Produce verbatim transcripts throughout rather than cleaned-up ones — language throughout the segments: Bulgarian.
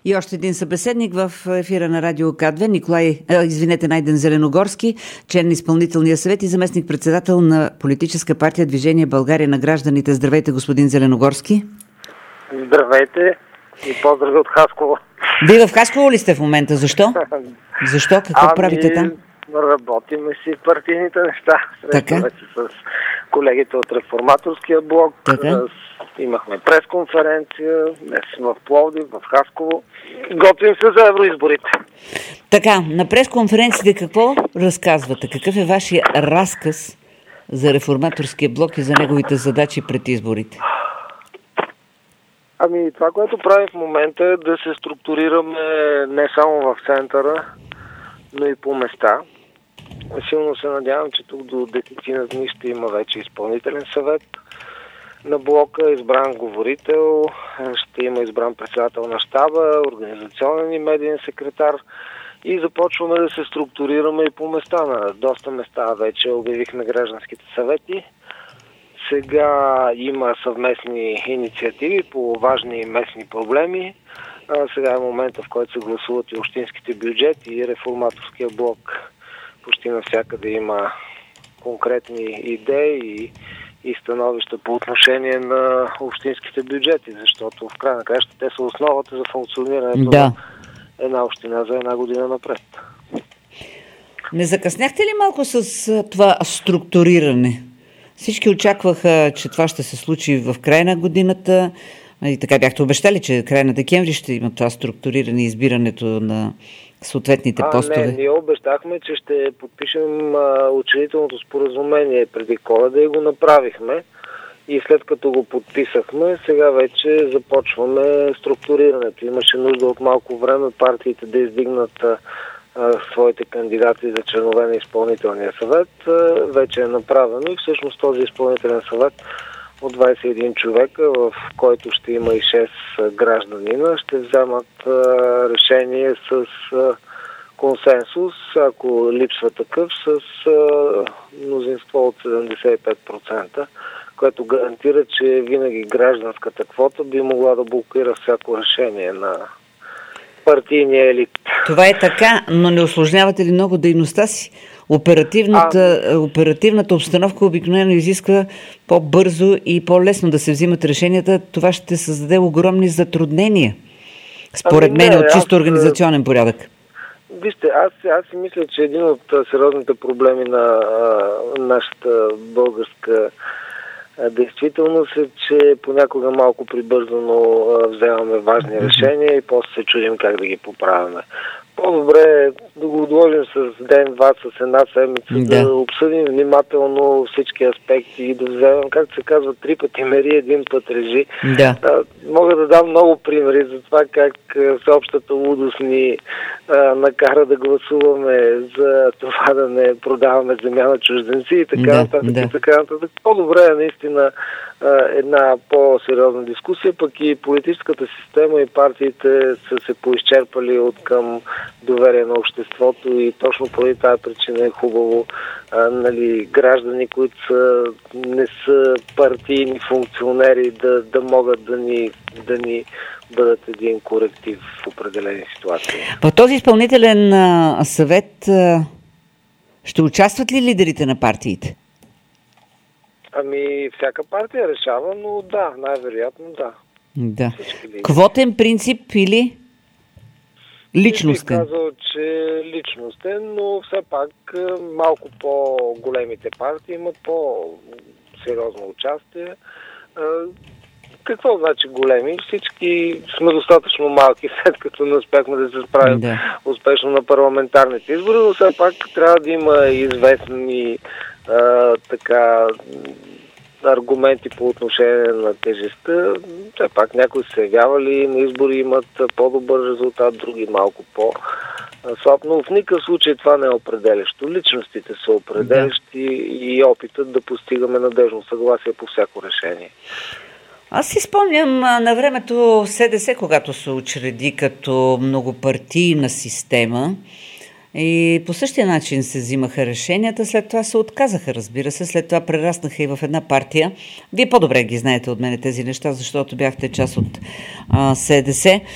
И още един събеседник в ефира на Радио К две, Николай, а, извинете, Найден Зеленогорски, член на изпълнителния съвет и заместник-председател на политическа партия Движение България на гражданите. Здравейте, господин Зеленогорски. Здравейте и поздрави от Хасково. Вие в Хасково ли сте в момента? Защо? Защо? Какво ами, правите там? Работиме си партийните неща. Срещаме се с колегите от Реформаторския блок. Така? Имахме пресконференция, днес в Пловдив, в Хасково. Готвим се за евроизборите. Така, на пресконференциите какво разказвате? Какъв е вашия разказ за Реформаторския блок и за неговите задачи пред изборите? Ами, това, което правим в момента е да се структурираме не само в центъра, но и по места. Силно се надявам, че тук до десетина дни ще има вече изпълнителен съвет на блока, избран говорител, ще има избран председател на щаба, организационен и медиен секретар и започваме да се структурираме и по места. На доста места вече обявихме гражданските съвети. Сега има съвместни инициативи по важни местни проблеми. А сега е момента, в който се гласуват и общинските бюджети и Реформаторския блок. Почти навсякъде има конкретни идеи и, и становища по отношение на общинските бюджети, защото в край на краща те са основата за функционирането да. на една община за една година напред. Не закъсняхте ли малко с това структуриране? Всички очакваха, че това ще се случи в края на годината и така бяхте обещали, че края на декември ще има това структуриране и избирането на съответните а, постове. Не, ние обещахме, че ще подпишем а, учредителното споразумение преди Коледа и го направихме. И след като го подписахме, сега вече започваме структурирането. Имаше нужда от малко време партиите да издигнат а, а, своите кандидати за членове на изпълнителния съвет. А, вече е направено и всъщност този изпълнителен съвет от двадесет и един човека, в който ще има и шест гражданина, ще вземат а, решение с а, консенсус, ако липсва такъв, с а, мнозинство от седемдесет и пет процента, което гарантира, че винаги гражданската квота би могла да блокира всяко решение на партийния елит. Това е така, но не усложнявате ли много дейността си? Оперативната, а... оперативната обстановка обикновено изисква по-бързо и по-лесно да се взимат решенията. Това ще създаде огромни затруднения, според ами, мен, от чисто аз... организационен порядък. Вижте, аз, аз си мисля, че един от сериозните проблеми на а, нашата българска а, действителност е, че понякога малко прибързано а, вземаме важни решения и после се чудим как да ги поправяме. По-добре да го отложим с ден-два, с една седмица, да. да обсъдим внимателно всички аспекти и да вземем, както се казва, три пъти мери, един път режи. Да. А, мога да дам много примери за това как всеобщата лудост ни а, накара да гласуваме за това да не продаваме земя на чужденци и така да, нататък. Да. И така нататък. По-добре е наистина а, една по-сериозна дискусия, пък и политическата система и партиите са се поизчерпали от към доверие на обществото и точно поради тази причина е хубаво а, нали, граждани, които са, не са партийни функционери, да, да могат да ни, да ни бъдат един коректив в определени ситуации. В този изпълнителен а, съвет а, ще участват ли лидерите на партиите? Ами, всяка партия решава, но да, най-вероятно да. Да. Квотен принцип или личностен? Бих казал, че личностен, но все пак малко по-големите партии имат по-сериозно участие. Какво значи големи? Всички сме достатъчно малки, след като не успяхме да се справим да. успешно на парламентарните избори, но все пак трябва да има известни а, така аргументи по отношение на тежестта. Все пак някои се явявали на избори, имат по-добър резултат, други малко по-слаб, но в никакъв случай това не е определящо. Личностите са определящи да. и опитът да постигаме надежно съгласие по всяко решение. Аз си спомням на времето СДС, когато се учреди като многопартийна система и по същия начин се взимаха решенията, след това се отказаха, разбира се, след това прераснаха и в една партия. Вие по-добре ги знаете от мен тези неща, защото бяхте част от а, СДС.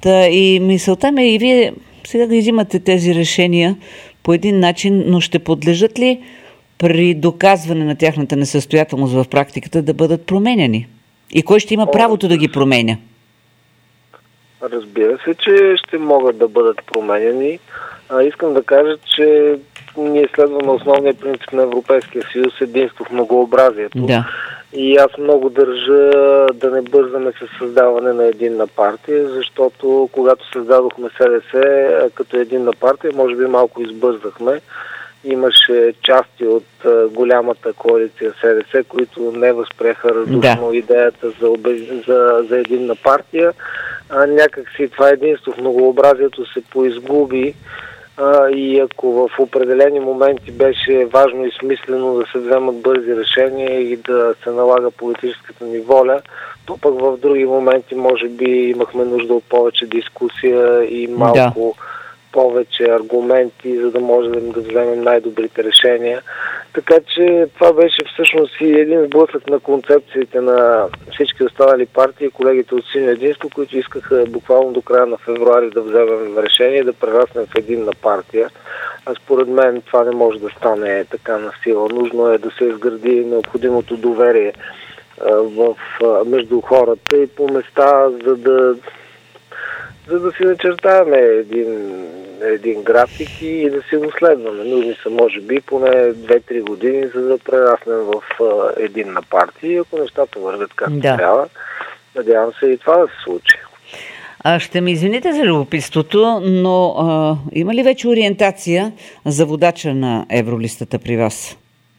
Та и мисълта ми е и вие сега да взимате тези решения по един начин, но ще подлежат ли при доказване на тяхната несъстоятелност в практиката да бъдат променяни? И кой ще има правото да ги променя? Разбира се, че ще могат да бъдат променяни. А, искам да кажа, че ние следваме основния принцип на Европейския съюз — единство в многообразието. Да. И аз много държа да не бързаме с създаване на единна партия, защото когато създадохме СДС като единна партия, може би малко избързахме. Имаше части от голямата коалиция СДС, които не възприеха радушно да. идеята за, за, за единна партия. А, някак си това единство в многообразието се поизгуби. А, и ако в определени моменти беше важно и смислено да се вземат бързи решения и да се налага политическата ни воля, то пък в други моменти може би имахме нужда от повече дискусия и малко да. повече аргументи, за да можем да вземем най-добрите решения. Така че това беше всъщност и един сблъсък на концепциите на всички останали партии, колегите от Синьо единство, които искаха буквално до края на февруари да вземем решение и да прераснем в единна партия. А според мен това не може да стане така на сила. Нужно е да се изгради необходимото доверие в, между хората и по места, за да за да си начертаваме един, един график и да си го следваме. Нужни са, може би, поне две-три години, за да прераснем в uh, единна партия. Ако нещата вървят както да. трябва, надявам се и това да се случи. А, ще ми извините за любопитството, но а, има ли вече ориентация за водача на Евролистата при вас?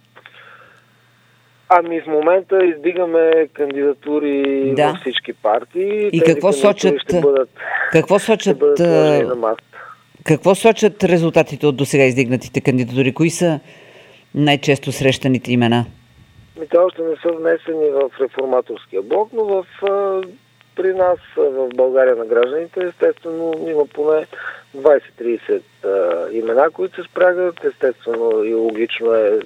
Ами в момента издигаме кандидатури да. във всички партии. И какво сочат, ще бъдат, какво сочат, ще бъдат какво сочат резултатите от досега издигнатите кандидатури? Кои са най-често срещаните имена? Ми, те още не са внесени в реформаторския блок, но в, при нас в България на гражданите естествено има поне двайсет-трийсет имена, които се спрягат. Естествено и логично е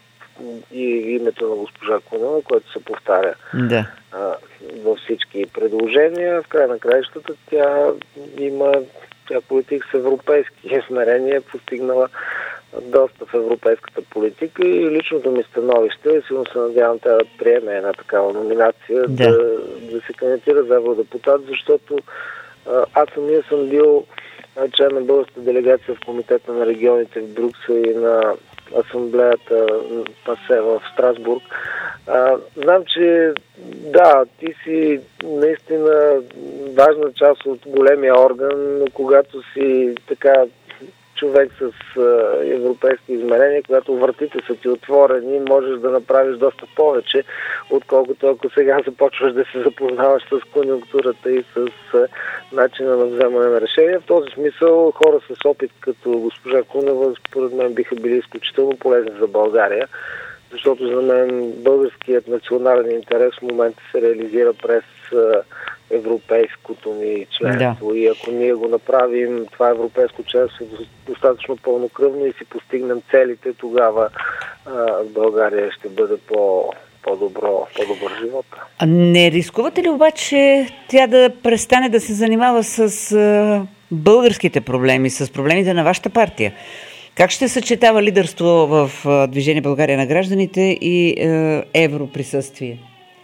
и името на госпожа Кунева, което се повтаря да. а, във всички предложения. В край на краищата тя има тя политик с европейски измерения, е постигнала доста в европейската политика и личното ми становище, силно се надявам тя да приеме една такава номинация, да, да, да се кандидатира за евродепутат, защото а, аз самия съм бил член на българската делегация в Комитета на регионите в Брюксел и на асамблеята ПАСЕ в Страсбург. А, знам, че да, ти си наистина важна част от големия орган, но когато си така човек с а, европейски измерения, когато вратите са ти отворени, можеш да направиш доста повече, отколкото ако сега започваш да се запознаваш с конюнктурата и с а, начина на вземане на решения. В този смисъл хора с опит като госпожа Кунева според мен биха били изключително полезни за България, защото за мен българският национален интерес в момента се реализира през а, европейското ни членство. Да. И ако ние го направим, това европейско членство достатъчно пълнокръвно и си постигнем целите, тогава а, България ще бъде по, по-добро, по-добър живот. А не рискувате ли обаче тя да престане да се занимава с а, българските проблеми, с проблемите на вашата партия? Как ще съчетава лидерство в а, Движение България на гражданите и а, европрисъствие?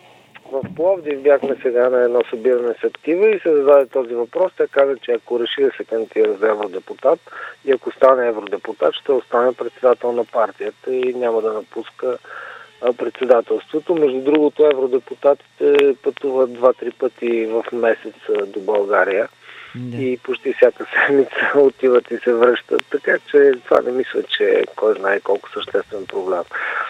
В Пловдив бяхме сега на едно събиране с актива и се зададе този въпрос. Тя каза, че ако реши да се кандидатира за евродепутат и ако стане евродепутат, ще остане председател на партията и няма да напуска председателството. Между другото, евродепутатите пътуват два-три пъти в месец до България. Да. И почти всяка седмица отиват и се връщат. Така че това не мисля, че кой знае колко съществен проблем.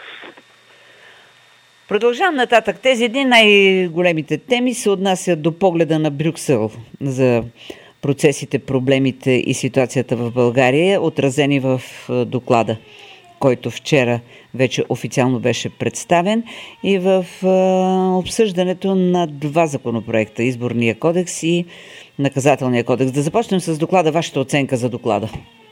Продължавам нататък. Тези едни най-големите теми се отнасят до погледа на Брюксел за процесите, проблемите и ситуацията в България, отразени в доклада, който вчера вече официално беше представен, и в обсъждането на два законопроекта, Изборния кодекс и Наказателния кодекс. Да започнем с доклада. Вашата оценка за доклада?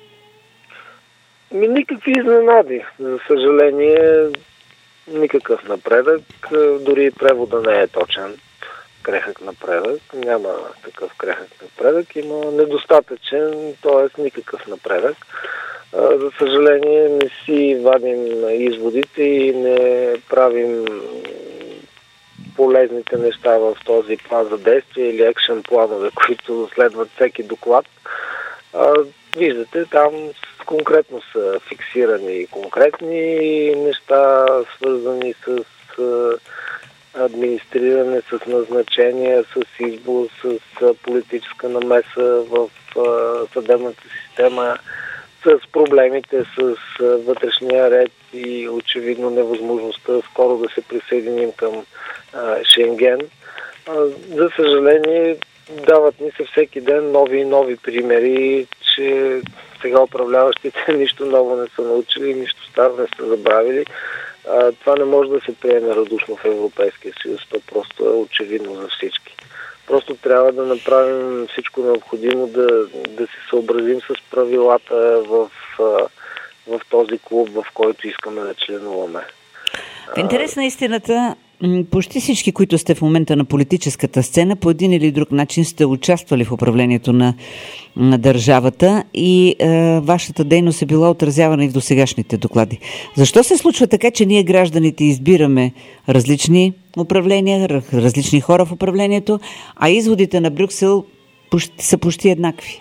Ми, никакви изненади. За съжаление, никакъв напредък. Дори превода не е точен. крехък напредък. Няма такъв крехък напредък. Има недостатъчен, т.е. никакъв напредък. За съжаление не си вадим изводите и не правим полезните неща в този план за действие или екшен планове, които следват всеки доклад. Виждате, там конкретно са фиксирани конкретни неща, свързани с администриране, с назначение, с избор, с политическа намеса в съдебната система, с проблемите с вътрешния ред и очевидно невъзможността скоро да се присъединим към Шенген. За съжаление, дават ни се всеки ден нови и нови примери, че сега управляващите нищо ново не са научили, нищо старо не са забравили. А, това не може да се приеме радушно в Европейския съюз, то просто е очевидно за всички. Просто трябва да направим всичко необходимо да, да се съобразим с правилата в, в този клуб, в който искаме да членуваме. В интерес на истината, почти всички, които сте в момента на политическата сцена, по един или друг начин сте участвали в управлението на, на държавата и е, вашата дейност е била отразявана и в досегашните доклади. Защо се случва така, че ние гражданите избираме различни управления, различни хора в управлението, а изводите на Брюксел почти, са почти еднакви?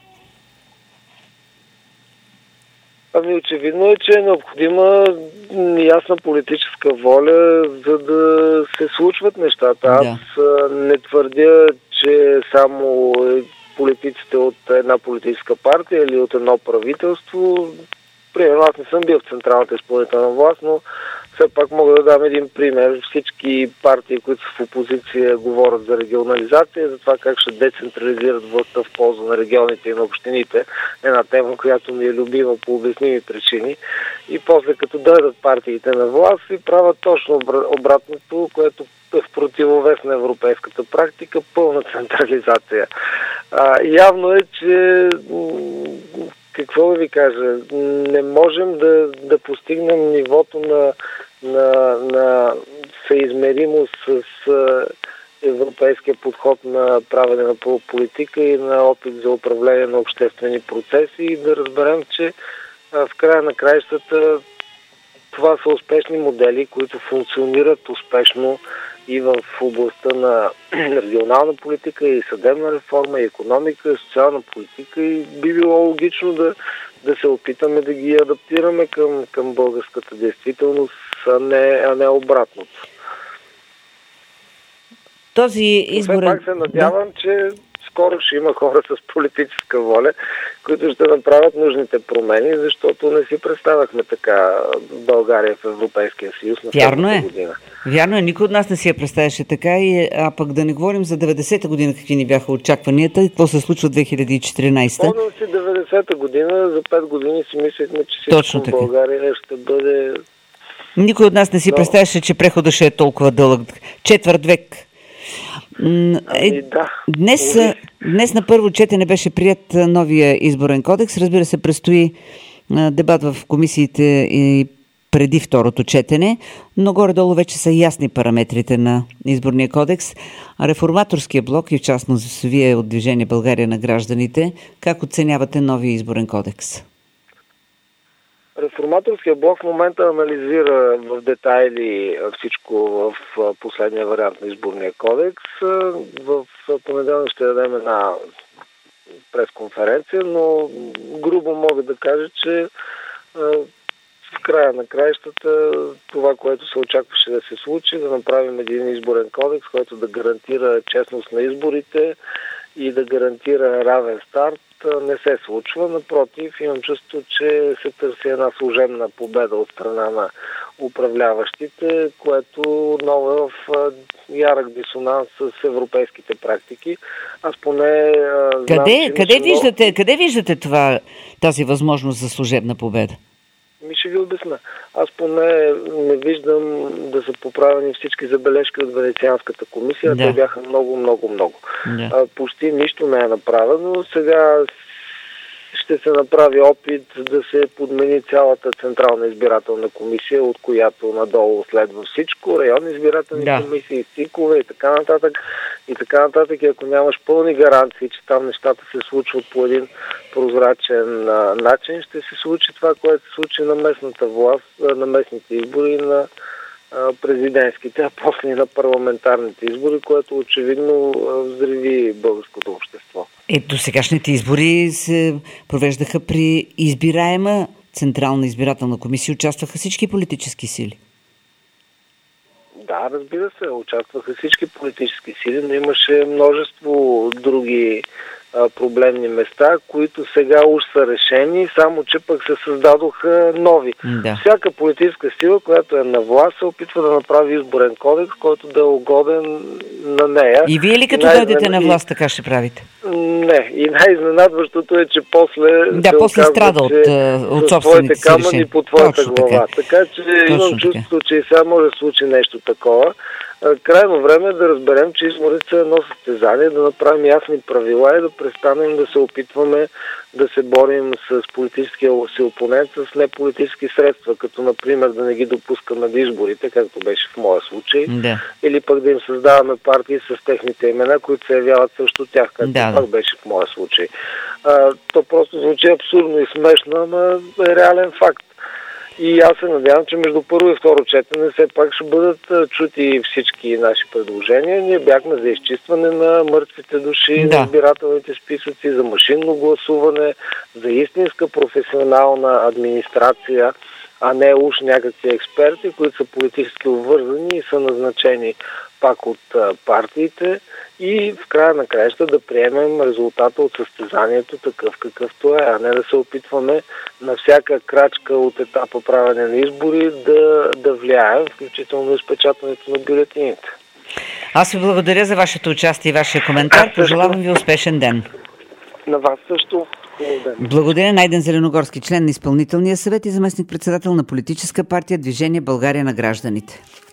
Ами очевидно е, че е необходима ясна политическа воля, за да се случват нещата. Аз да. не твърдя, че само политиците от една политическа партия или от едно правителство. Примерно аз не съм бил в централната изпълнителна власт, но все пак мога да дам един пример. Всички партии, които са в опозиция, говорят за регионализация, за това как ще децентрализират властта в полза на регионите и на общините. Една тема, която ми е любима по обясними причини. И после като дойдат партиите на власт и правят точно обратното, което е в противовес на европейската практика, пълна централизация. А, явно е, че какво да ви кажа, не можем да, да постигнем нивото на, на, на съизмеримост с европейския подход на правене на политика и на опит за управление на обществени процеси и да разберем, че в края на краищата това са успешни модели, които функционират успешно и в областта на регионална политика, и съдебна реформа, и икономика, и социална политика, и би било логично да, да се опитаме да ги адаптираме към, към българската действителност, а не, а не обратното. Този изборен... Все пак се надявам, да. че скоро ще има хора с политическа воля, които ще направят нужните промени, защото не си представяхме така България в Европейския съюз на следващата година. Вярно е, никой от нас не си я представяше така, и, а пък да не говорим за деветдесета година, какви ни бяха очакванията и какво се случва две хиляди и четиринадесета. Помням си деветдесета година, за пет години си мислехме, че всичко в България ще бъде... Никой от нас не си Но... представяше, че преходът ще е толкова дълъг. Четвърт век. Ами, да. Днес, днес на първо четене беше прият новия изборен кодекс. Разбира се, предстои дебат в комисиите и преди второто четене, но горе-долу вече са ясни параметрите на изборния кодекс. А реформаторския блок и в частност вие от Движение България на гражданите, как оценявате новия изборен кодекс? Реформаторския блок в момента анализира в детайли всичко в последния вариант на изборния кодекс. В понеделник ще дадем една пресконференция, но грубо мога да кажа, че в края на краищата това, което се очакваше да се случи, да направим един изборен кодекс, който да гарантира честност на изборите и да гарантира равен старт, не се случва. Напротив, имам чувство, че се търси една служебна победа от страна на управляващите, което отново е в ярък дисонанс с европейските практики. Аз поне... Къде, знам, къде, много... виждате, къде виждате това, тази възможност за служебна победа? Ми ще ви обясна. Аз поне не виждам да са поправени всички забележки от Венецианската комисия. Да. Те бяха много, много, много. Да. А, почти нищо не е направено. Сега ще се направи опит да се подмени цялата Централна избирателна комисия, от която надолу следва всичко, районни избирателни да. комисии, СИКове и така нататък. И така нататък. И ако нямаш пълни гаранции, че там нещата се случват по един прозрачен а, начин, ще се случи това, което се случи на местната власт, на местните избори, на а, президентските, а после и на парламентарните избори, което очевидно а, взриви българското общество. Ето, сегашните избори се провеждаха при избираема Централна избирателна комисия. Участваха всички политически сили. Да, разбира се, участваха всички политически сили, но имаше множество други а, проблемни места, които сега уж са решени, само че пък се създадоха нови. Да. Всяка политическа сила, която е на власт, се опитва да направи изборен кодекс, който да е угоден на нея. И вие ли като най- дойдете на власт така ще правите? Не. И най-изненадващото е, че после да, се после оказва, страда от, от собствените си камъни решения. по твоята Точно глава. Така, така че Точно имам чувството, че и сега може да случи нещо такова. Крайно време е да разберем, че изборите са едно състезание, да направим ясни правила и да престанем да се опитваме да се борим с политическия си опонент с неполитически средства, като например да не ги допускаме до изборите, както беше в моя случай, да. или пък да им създаваме партии с техните имена, които се явяват срещу тях, както да, пак да. беше в моя случай. А, то просто звучи абсурдно и смешно, ама е реален факт. И аз се надявам, че между първо и второ четене все пак ще бъдат чути всички наши предложения. Ние бяхме за изчистване на мъртвите души, да. на избирателните списъци, за машинно гласуване, за истинска професионална администрация, а не уж някакви експерти, които са политически обвързани и са назначени пак от партиите. И в края на краища да приемем резултата от състезанието такъв какъвто е, а не да се опитваме на всяка крачка от етапа правене на избори да, да влияем, включително изпечатването на бюлетините. Аз ви благодаря за вашето участие и вашия коментар. Пожелавам ви успешен ден. На вас също. Благодаря. Найден Зеленогорски, член на Изпълнителния съвет и заместник-председател на политическа партия Движение България на гражданите.